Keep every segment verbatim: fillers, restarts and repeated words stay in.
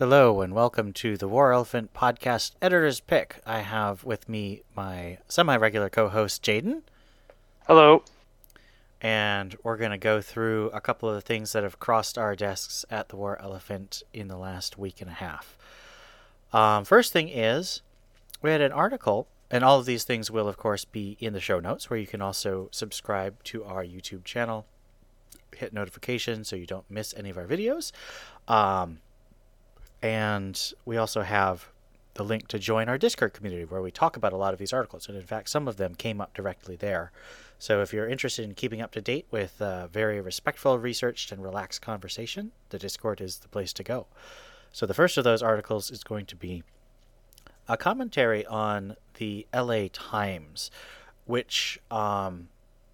Hello and welcome to the War Elephant Podcast Editor's Pick. I have with me my semi-regular co-host Jaden, Hello. and we're going to go through a couple of the things that have crossed our desks at the War Elephant in the last week and a half. Um, first thing is, we had an article, and all of these things will of course be in the show notes, where you can also subscribe to our YouTube channel, hit notifications so you don't miss any of our videos. Um... And we also have the link to join our Discord community where we talk about a lot of these articles. And in fact, some of them came up directly there. So if you're interested in keeping up to date with uh, very respectful, researched, and relaxed conversation, the Discord is the place to go. So the first of those articles is going to be a commentary on the L A Times, which um,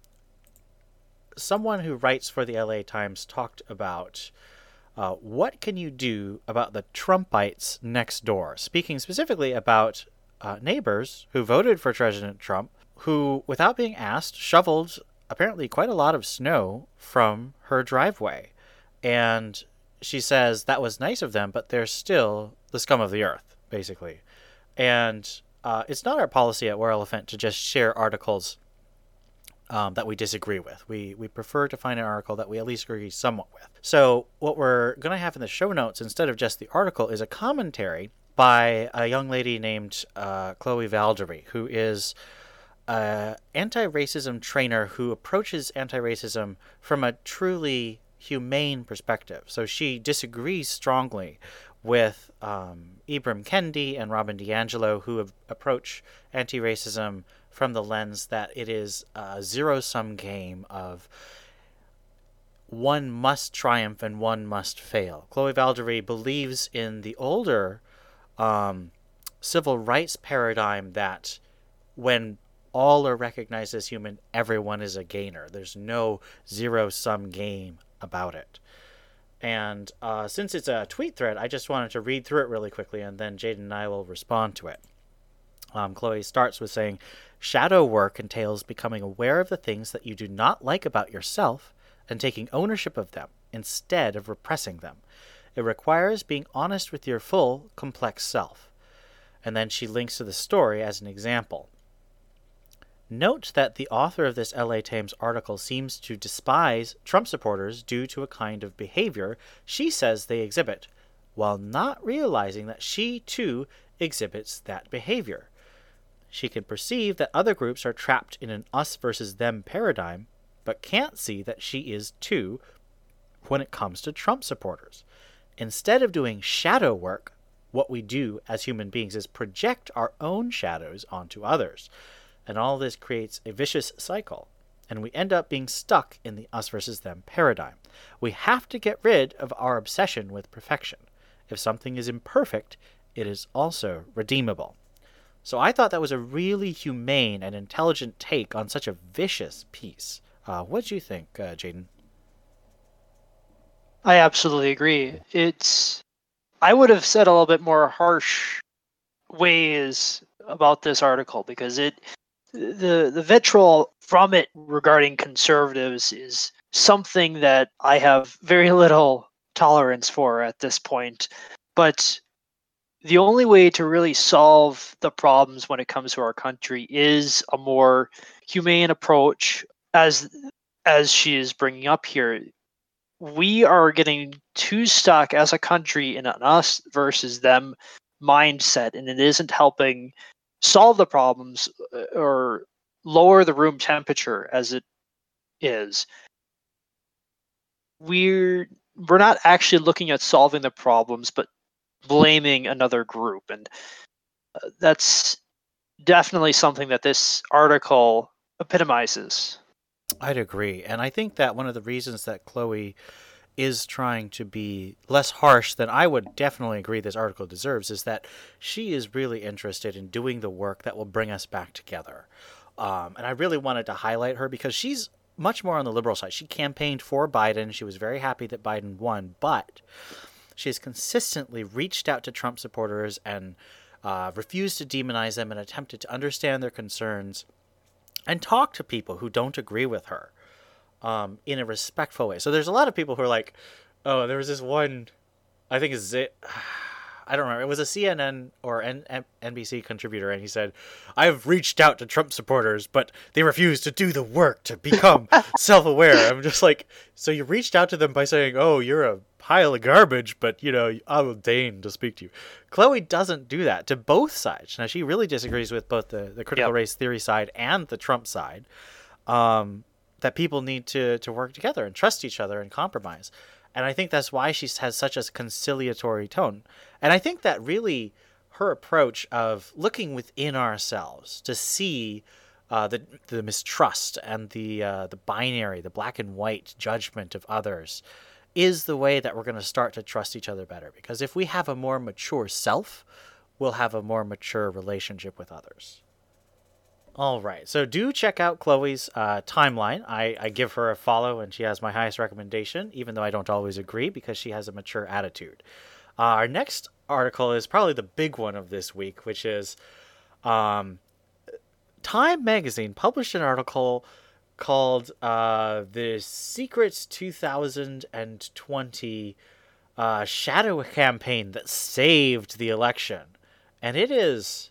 someone who writes for the L A Times talked about. Uh, what can you do about the Trumpites next door? Speaking specifically about uh, neighbors who voted for President Trump, who, without being asked, shoveled apparently quite a lot of snow from her driveway. And she says that was nice of them, but they're still the scum of the earth, basically. And uh, it's not our policy at War Elephant to just share articles Um, that we disagree with. We we prefer to find an article that we at least agree somewhat with. So what we're going to have in the show notes, instead of just the article, is a commentary by a young lady named uh, Chloe Valdery, who is an anti-racism trainer who approaches anti-racism from a truly humane perspective. So she disagrees strongly with um, Ibram Kendi and Robin DiAngelo, who have, approach anti-racism from the lens that it is a zero-sum game of one must triumph and one must fail. Chloe Valdery believes in the older um, civil rights paradigm that when all are recognized as human, everyone is a gainer. There's no zero-sum game about it. And uh, since it's a tweet thread, I just wanted to read through it really quickly, and then Jaden and I will respond to it. Um, Chloe starts with saying, shadow work entails becoming aware of the things that you do not like about yourself and taking ownership of them instead of repressing them. It requires being honest with your full, complex self. And then she links to the story as an example. Note that the author of this L A Times article seems to despise Trump supporters due to a kind of behavior she says they exhibit, while not realizing that she, too, exhibits that behavior. She can perceive that other groups are trapped in an us versus them paradigm, but can't see that she is too when it comes to Trump supporters. Instead of doing shadow work, what we do as human beings is project our own shadows onto others. And all this creates a vicious cycle, and we end up being stuck in the us versus them paradigm. We have to get rid of our obsession with perfection. If something is imperfect, it is also redeemable. So I thought that was a really humane and intelligent take on such a vicious piece. Uh, what do you think, uh, Jaden? I absolutely agree. It's I would have said a little bit more harsh ways about this article because it the the vitriol from it regarding conservatives is something that I have very little tolerance for at this point. But the only way to really solve the problems when it comes to our country is a more humane approach, as as she is bringing up here. We are getting too stuck as a country in an us versus them mindset, and it isn't helping solve the problems or lower the room temperature as it is. We're we're not actually looking at solving the problems, but blaming another group, and uh, that's definitely something that this article epitomizes. I'd agree. And I think that one of the reasons that Chloe is trying to be less harsh than I would definitely agree this article deserves is that she is really interested in doing the work that will bring us back together. Um, and I really wanted to highlight her because she's much more on the liberal side. She campaigned for Biden. She was very happy that Biden won, but she has consistently reached out to Trump supporters and uh, refused to demonize them and attempted to understand their concerns and talk to people who don't agree with her um, in a respectful way. So there's a lot of people who are like, oh, there was this one, I think it's it. I don't remember. It was a C N N or N- N B C contributor, and he said, "I've reached out to Trump supporters, but they refuse to do the work to become self-aware." I'm just like, so you reached out to them by saying, "Oh, you're a pile of garbage, but you know, I will deign to speak to you." Chloe doesn't do that to both sides. Now, she really disagrees with both the, the critical Yep. race theory side and the Trump side. Um, that people need to to work together and trust each other and compromise. And I think that's why she has such a conciliatory tone. And I think that really her approach of looking within ourselves to see uh, the the mistrust and the uh, the binary, the black and white judgment of others is the way that we're going to start to trust each other better. Because if we have a more mature self, we'll have a more mature relationship with others. All right, so do check out Chloe's uh, timeline. I, I give her a follow, and she has my highest recommendation, even though I don't always agree, because she has a mature attitude. Uh, our next article is probably the big one of this week, which is um, Time Magazine published an article called uh, The Secrets two thousand twenty uh, Shadow Campaign That Saved the Election. And it is...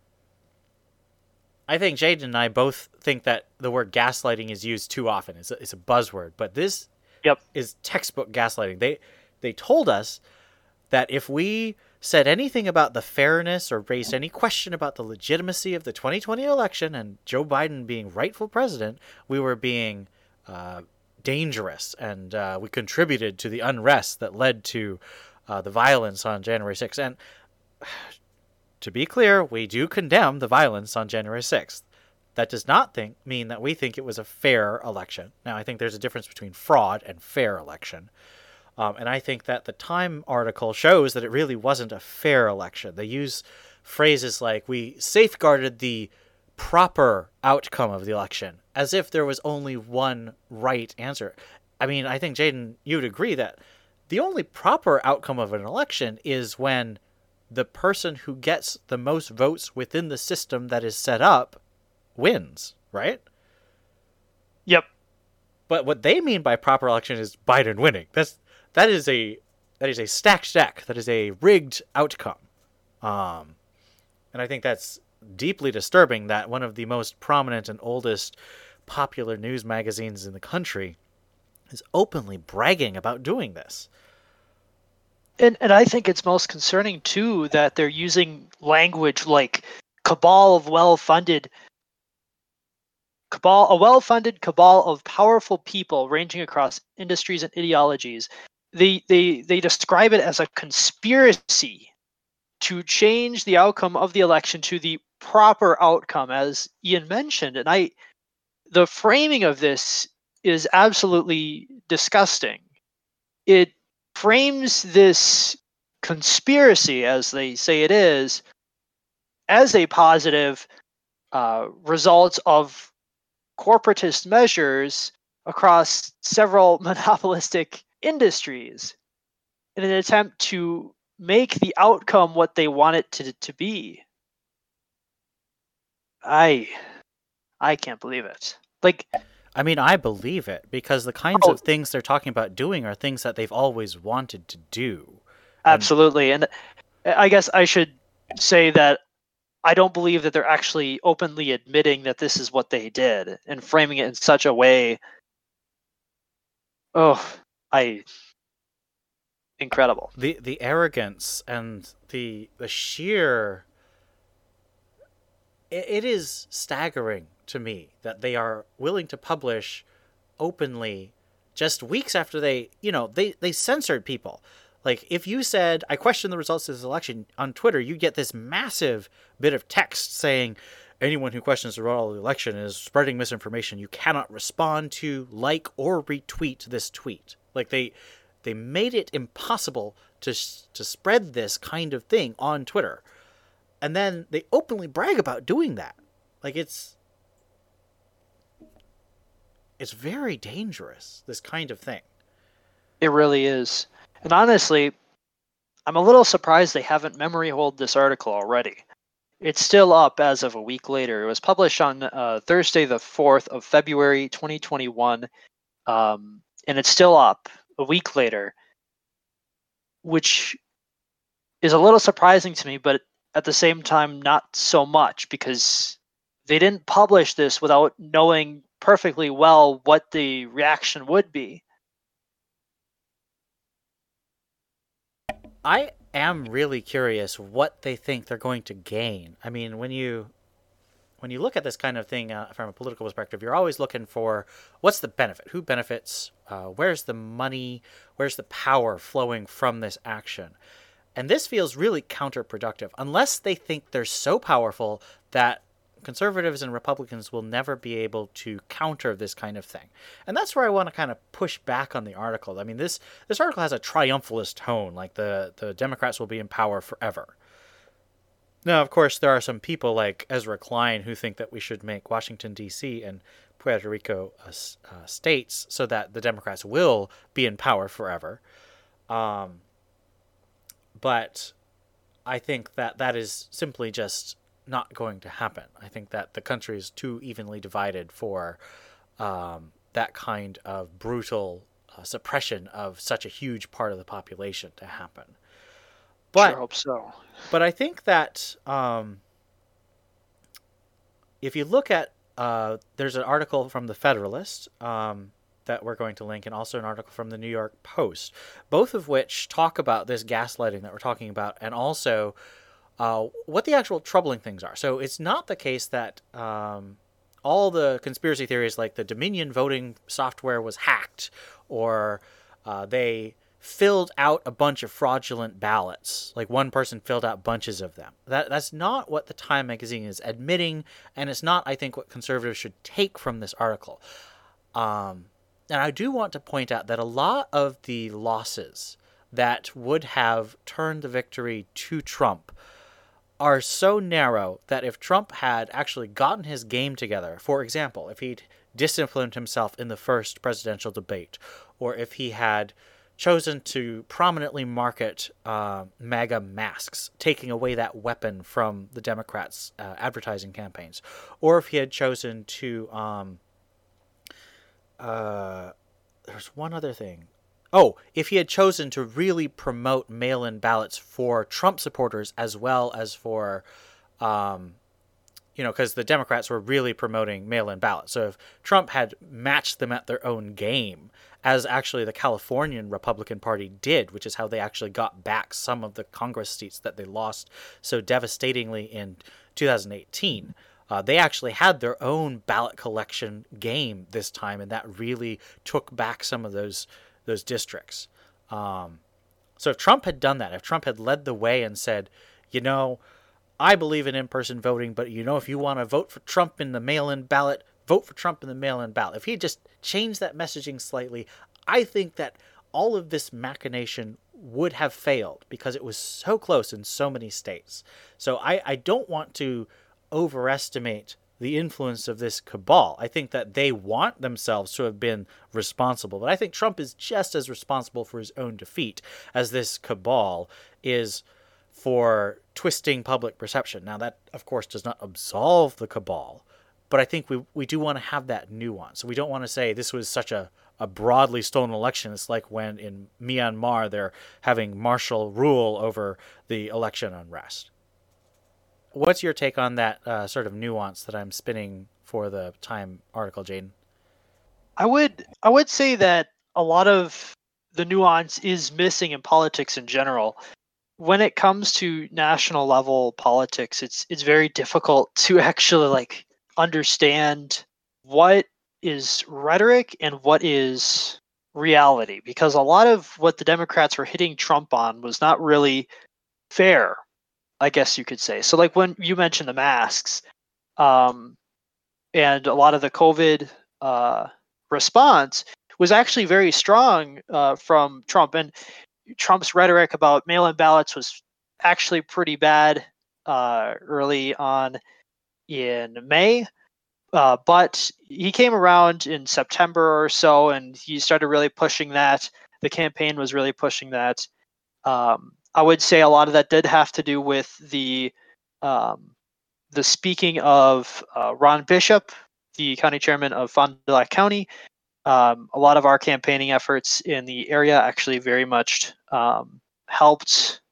I think Jaden and I both think that the word gaslighting is used too often. It's a, it's a buzzword, but this Yep. is textbook gaslighting. They they told us that if we said anything about the fairness or raised any question about the legitimacy of the twenty twenty election and Joe Biden being rightful president, we were being uh, dangerous, and uh, we contributed to the unrest that led to uh, the violence on January sixth. And to be clear, we do condemn the violence on January sixth. That does not think, mean that we think it was a fair election. Now, I think there's a difference between fraud and fair election. Um, and I think that the Time article shows that it really wasn't a fair election. They use phrases like, we safeguarded the proper outcome of the election, as if there was only one right answer. I mean, I think, Jaden, you would agree that the only proper outcome of an election is when the person who gets the most votes within the system that is set up wins, right? Yep. But what they mean by proper election is Biden winning. That's that is a that is a stacked deck. That is a rigged outcome. Um, and I think that's deeply disturbing that one of the most prominent and oldest popular news magazines in the country is openly bragging about doing this. And and I think it's most concerning too that they're using language like cabal of well-funded cabal a well-funded cabal of powerful people ranging across industries and ideologies. They they they describe it as a conspiracy to change the outcome of the election to the proper outcome, as Ian mentioned. And I the framing of this is absolutely disgusting. It frames this conspiracy, as they say it is, as a positive uh, result of corporatist measures across several monopolistic industries in an attempt to make the outcome what they want it to, to be. I I can't believe it. Like, I mean, I believe it, because the kinds Oh. of things they're talking about doing are things that they've always wanted to do. And absolutely. And I guess I should say that I don't believe that they're actually openly admitting that this is what they did and framing it in such a way. Oh, I incredible. the the arrogance and the the sheer it, it is staggering to me that they are willing to publish openly just weeks after they, you know, they they censored people. Like, if you said, I question the results of this election on Twitter, you get this massive bit of text saying, anyone who questions the result of the election is spreading misinformation. You cannot respond to, like, or retweet this tweet. Like, they they made it impossible to to spread this kind of thing on Twitter. And then they openly brag about doing that. Like, it's it's very dangerous, this kind of thing. It really is. And honestly, I'm a little surprised they haven't memory hold this article already. It's still up as of a week later. It was published on uh, Thursday, the fourth of February, twenty twenty-one, um, and it's still up a week later, which is a little surprising to me, but at the same time, not so much, because they didn't publish this without knowing perfectly well what the reaction would be. I am really curious what they think they're going to gain. I mean, when you when you look at this kind of thing uh, from a political perspective, you're always looking for what's the benefit, who benefits, uh, where's the money, where's the power flowing from this action. And this feels really counterproductive, unless they think they're so powerful that conservatives and Republicans will never be able to counter this kind of thing. And that's where I want to kind of push back on the article. I mean, this this article has a triumphalist tone, like the, the Democrats will be in power forever. Now, of course, there are some people like Ezra Klein who think that we should make Washington, D C and Puerto Rico uh, uh, states so that the Democrats will be in power forever. Um, but I think that that is simply just not going to happen. I think that the country is too evenly divided for um, that kind of brutal uh, suppression of such a huge part of the population to happen. But, sure hope so. But I think that um, if you look at, uh, there's an article from the Federalist um, that we're going to link, and also an article from the New York Post, both of which talk about this gaslighting that we're talking about, and also uh, what the actual troubling things are. So it's not the case that um, all the conspiracy theories, like the Dominion voting software was hacked, or uh, they filled out a bunch of fraudulent ballots. Like one person filled out bunches of them. That that's not what the Time magazine is admitting, and it's not, I think, what conservatives should take from this article. Um, and I do want to point out that a lot of the losses that would have turned the victory to Trump are so narrow that if Trump had actually gotten his game together, for example, if he'd disciplined himself in the first presidential debate, or if he had chosen to prominently market uh, MAGA masks, taking away that weapon from the Democrats' uh, advertising campaigns, or if he had chosen to, um, uh, there's one other thing. Oh, if he had chosen to really promote mail-in ballots for Trump supporters as well as for, um, you know, because the Democrats were really promoting mail-in ballots. So if Trump had matched them at their own game, as actually the Californian Republican Party did, which is how they actually got back some of the Congress seats that they lost so devastatingly in two thousand eighteen. Uh, they actually had their own ballot collection game this time, and that really took back some of those those districts. Um, so if Trump had done that, if Trump had led the way and said, you know, I believe in in-person voting, but you know, if you want to vote for Trump in the mail-in ballot, vote for Trump in the mail-in ballot. If he had just changed that messaging slightly, I think that all of this machination would have failed because it was so close in so many states. So I, I don't want to overestimate the influence of this cabal. I think that they want themselves to have been responsible, but I think Trump is just as responsible for his own defeat as this cabal is for twisting public perception. Now, that, of course, does not absolve the cabal, but I think we we do want to have that nuance. So we don't want to say this was such a, a broadly stolen election. It's like when in Myanmar they're having martial rule over the election unrest. What's your take on that uh, sort of nuance that I'm spinning for the Time article, Jaden? I would I would say that a lot of the nuance is missing in politics in general. When it comes to national level politics, it's it's very difficult to actually like understand what is rhetoric and what is reality, because a lot of what the Democrats were hitting Trump on was not really fair, I guess you could say. So like when you mentioned the masks, um, and a lot of the COVID uh, response was actually very strong uh, from Trump, and Trump's rhetoric about mail-in ballots was actually pretty bad uh, early on in May, uh, but he came around in September or so, and he started really pushing that. The campaign was really pushing that. Um, I would say a lot of that did have to do with the um, the speaking of uh, Ron Bishop, the county chairman of Fond du Lac County. Um, a lot of our campaigning efforts in the area actually very much um, helped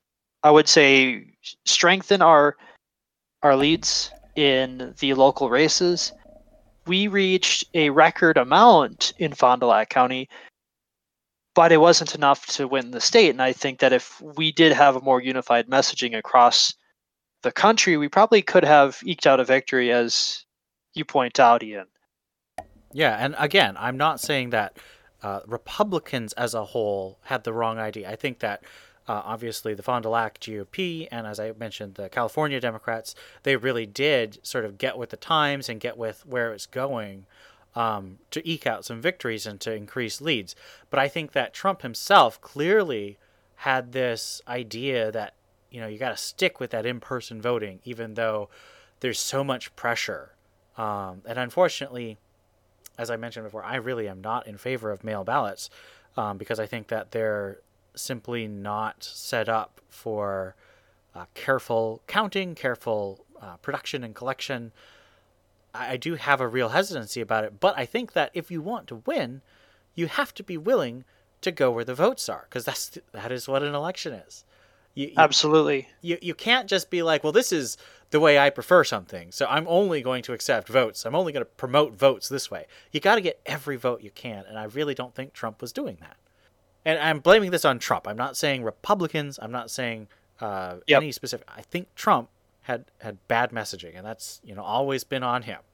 I would say strengthen our our leads in the local races. We reached a record amount in Fond du Lac County, but it wasn't enough to win the state. And I think that if we did have a more unified messaging across the country, we probably could have eked out a victory, as you point out, Ian. Yeah, and again, I'm not saying that uh, Republicans as a whole had the wrong idea. I think that uh, obviously the Fond du Lac G O P and, as I mentioned, the California Democrats, they really did sort of get with the times and get with where it's going um, to eke out some victories and to increase leads. But I think that Trump himself clearly had this idea that, you know, you got to stick with that in-person voting, even though there's so much pressure. Um, and unfortunately, as I mentioned before, I really am not in favor of mail ballots um, because I think that they're simply not set up for uh, careful counting, careful uh, production and collection. I, I do have a real hesitancy about it, but I think that if you want to win, you have to be willing to go where the votes are, because that's that is what an election is. You, you, Absolutely. You you can't just be like, well, this is the way I prefer something, so I'm only going to accept votes. I'm only going to promote votes this way. You got to get every vote you can, and I really don't think Trump was doing that. And I'm blaming this on Trump. I'm not saying Republicans. I'm not saying uh, Yep. any specific. I think Trump had, had bad messaging, and that's, you know, always been on him.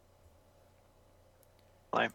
Like,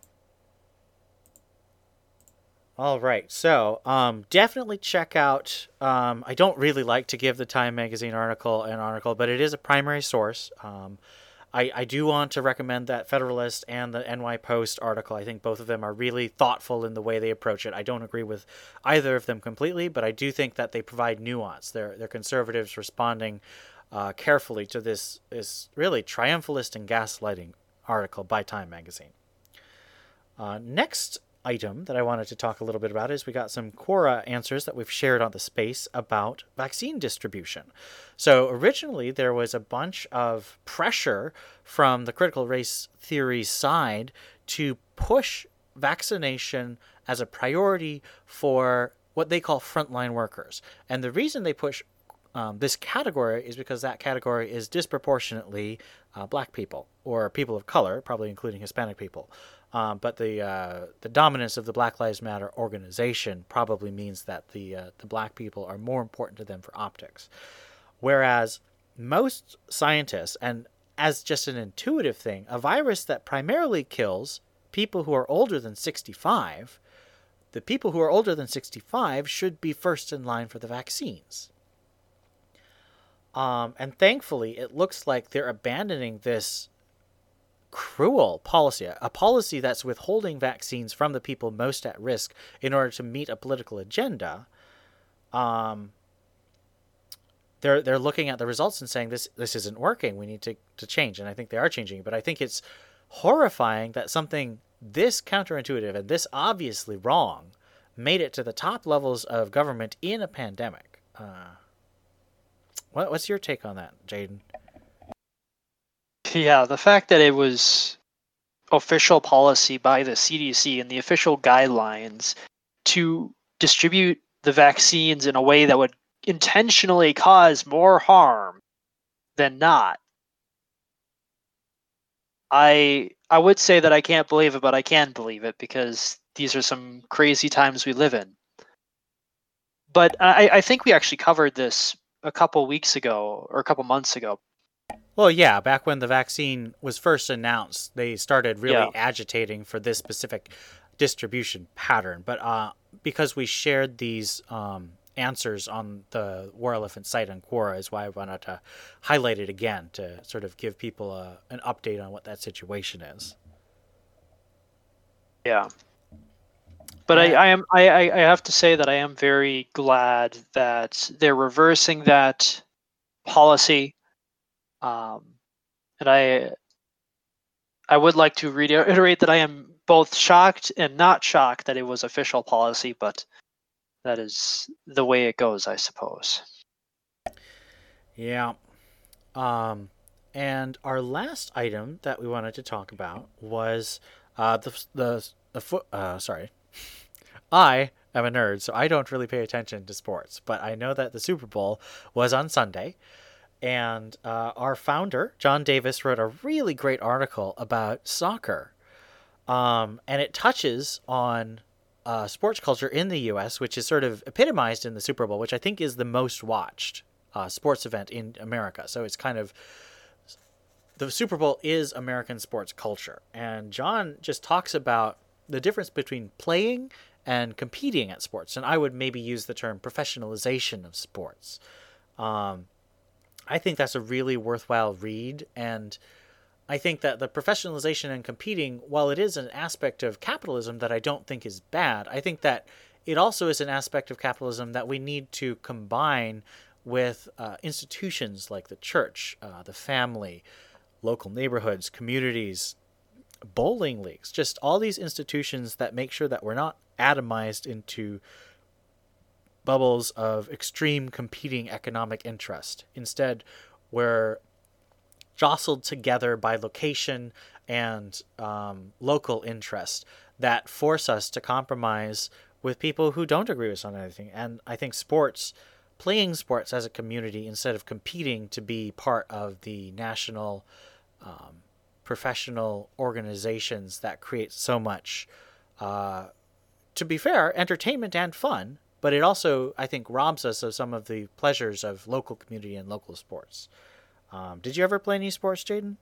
All right, so um, definitely check out. Um, I don't really like to give the Time Magazine article an article, but it is a primary source. Um, I, I do want to recommend that Federalist and the N Y Post article. I think both of them are really thoughtful in the way they approach it. I don't agree with either of them completely, but I do think that they provide nuance. They're they're conservatives responding uh, carefully to this this really triumphalist and gaslighting article by Time Magazine. Uh, next item that I wanted to talk a little bit about is we got some Quora answers that we've shared on the space about vaccine distribution. So originally there was a bunch of pressure from the critical race theory side to push vaccination as a priority for what they call frontline workers. And the reason they push um, this category is because that category is disproportionately uh, black people or people of color, probably including Hispanic people. Um, but the uh, the dominance of the Black Lives Matter organization probably means that the uh, the black people are more important to them for optics. Whereas most scientists, and as just an intuitive thing, a virus that primarily kills people who are older than sixty-five, the people who are older than sixty-five should be first in line for the vaccines. Um, and thankfully, it looks like they're abandoning this cruel policy, a policy that's withholding vaccines from the people most at risk in order to meet a political agenda. Um, they're they're looking at the results and saying this this isn't working. We need to, to change, and I think they are changing. But I think it's horrifying that something this counterintuitive and this obviously wrong made it to the top levels of government in a pandemic. Uh, what, what's your take on that, Jaden? yeah, the fact that it was official policy by the C D C and the official guidelines to distribute the vaccines in a way that would intentionally cause more harm than not. I I would say that I can't believe it, but I can believe it because these are some crazy times we live in. But I, I think we actually covered this a couple weeks ago or a couple months ago. Well, yeah, back when the vaccine was first announced, they started really Yeah. agitating for this specific distribution pattern. But uh, because we shared these um, answers on the War Elephant site on Quora is why I wanted to highlight it again to sort of give people a, an update on what that situation is. Yeah. But I, I am I, I have to say that I am very glad that they're reversing that policy. Um, and I I would like to reiterate that I am both shocked and not shocked that it was official policy, but that is the way it goes, I suppose. Yeah. Um, and our last item that we wanted to talk about was uh, the the the foot. Uh, sorry, I am a nerd, so I don't really pay attention to sports. But I know that the Super Bowl was on Sunday, and uh, our founder, John Davis, wrote a really great article about soccer. Um, and it touches on uh, sports culture in the U S, which is sort of epitomized in the Super Bowl, which I think is the most watched uh, sports event in America. So it's kind of, the Super Bowl is American sports culture. And John just talks about the difference between playing and competing at sports. And I would maybe use the term professionalization of sports. Um, I think that's a really worthwhile read. And I think that the professionalization and competing, while it is an aspect of capitalism that I don't think is bad, I think that it also is an aspect of capitalism that we need to combine with uh, institutions like the church, uh, the family, local neighborhoods, communities, bowling leagues, just all these institutions that make sure that we're not atomized into bubbles of extreme competing economic interest. Instead, we're jostled together by location and um, local interest that force us to compromise with people who don't agree with us on anything. And I think sports, playing sports as a community instead of competing to be part of the national um, professional organizations that create so much, uh, to be fair, entertainment and fun, but it also, I think, robs us of some of the pleasures of local community and local sports. Um, did you ever play any sports, Jaden?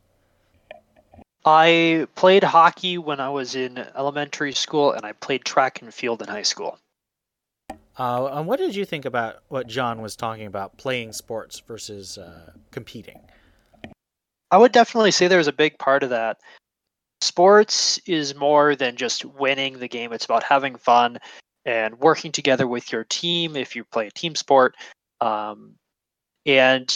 I played hockey when I was in elementary school, and I played track and field in high school. Uh, and what did you think about what John was talking about, playing sports versus uh, competing? I would definitely say there's a big part of that. Sports is more than just winning the game. It's about having fun and working together with your team if you play a team sport, um, and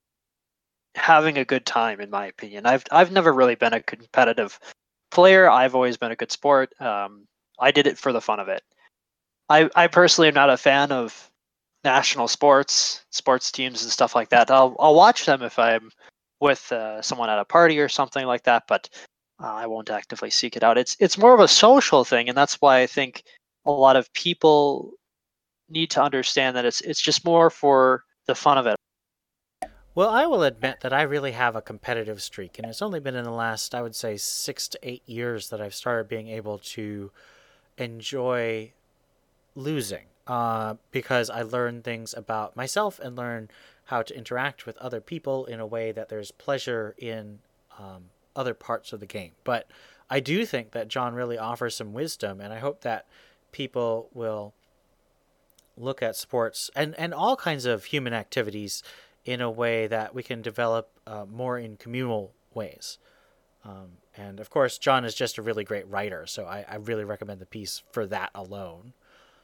having a good time, in my opinion. I've I've never really been a competitive player. I've always been a good sport. Um, I did it for the fun of it. I, I personally am not a fan of national sports, sports teams and stuff like that. I'll I'll watch them if I'm with uh, someone at a party or something like that, but uh, I won't actively seek it out. It's it's more of a social thing, and that's why I think a lot of people need to understand that it's it's just more for the fun of it. Well, I will admit that I really have a competitive streak, and it's only been in the last, I would say, six to eight years that I've started being able to enjoy losing, uh, because I learn things about myself and learn how to interact with other people in a way that there's pleasure in um, other parts of the game. But I do think that John really offers some wisdom, and I hope that people will look at sports and, and all kinds of human activities in a way that we can develop uh, more in communal ways. Um, and of course, John is just a really great writer, so I, I really recommend the piece for that alone.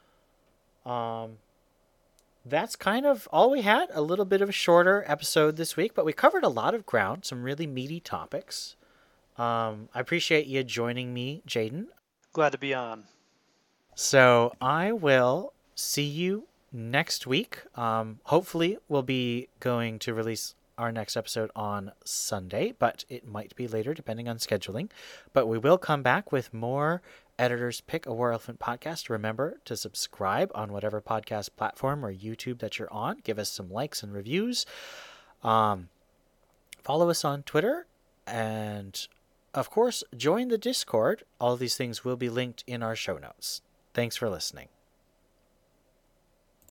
Um, that's kind of all we had. A little bit of a shorter episode this week, but we covered a lot of ground, some really meaty topics. Um, I appreciate you joining me, Jaden. Glad to be on. So I will see you next week. Um, hopefully we'll be going to release our next episode on Sunday, but it might be later depending on scheduling. But we will come back with more Editor's Pick, a War Elephant podcast. Remember to subscribe on whatever podcast platform or YouTube that you're on. Give us some likes and reviews. Um, follow us on Twitter, and of course, join the Discord. All of these things will be linked in our show notes. Thanks for listening.